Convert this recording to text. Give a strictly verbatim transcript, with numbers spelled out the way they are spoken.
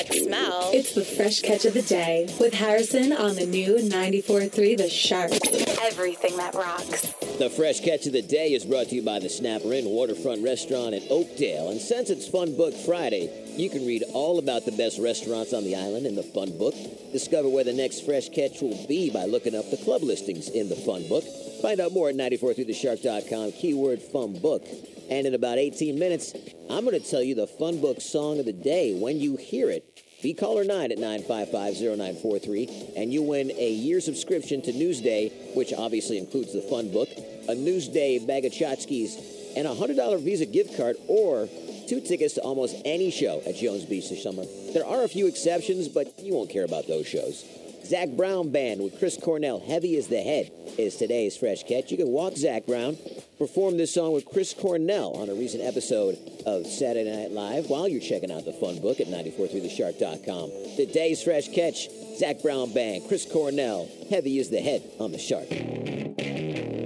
that smell. It's the fresh catch of the day with Harrison on the new ninety-four point three The Shark. Everything that rocks. The Fresh Catch of the Day is brought to you by the Snapper Inn Waterfront Restaurant in Oakdale. And since it's Fun Book Friday, you can read all about the best restaurants on the island in the Fun Book. Discover where the next Fresh Catch will be by looking up the club listings in the Fun Book. Find out more at ninety-four three the shark dot com, keyword Fun Book. And in about eighteen minutes, I'm going to tell you the Fun Book song of the day. When you hear it, be caller nine at nine five five, zero nine four three, and you win a year subscription to Newsday, which obviously includes the Fun Book, a Newsday bag of tchotchkes, and a one hundred dollars Visa gift card, or two tickets to almost any show at Jones Beach this summer. There are a few exceptions, but you won't care about those shows. Zac Brown Band with Chris Cornell, Heavy as the Head, is today's Fresh Catch. You can walk Zac Brown, perform this song with Chris Cornell on a recent episode of Saturday Night Live while you're checking out the Fun Book at ninety-four three the shark dot com. Today's Fresh Catch, Zac Brown Band, Chris Cornell, Heavy as the Head on the Shark.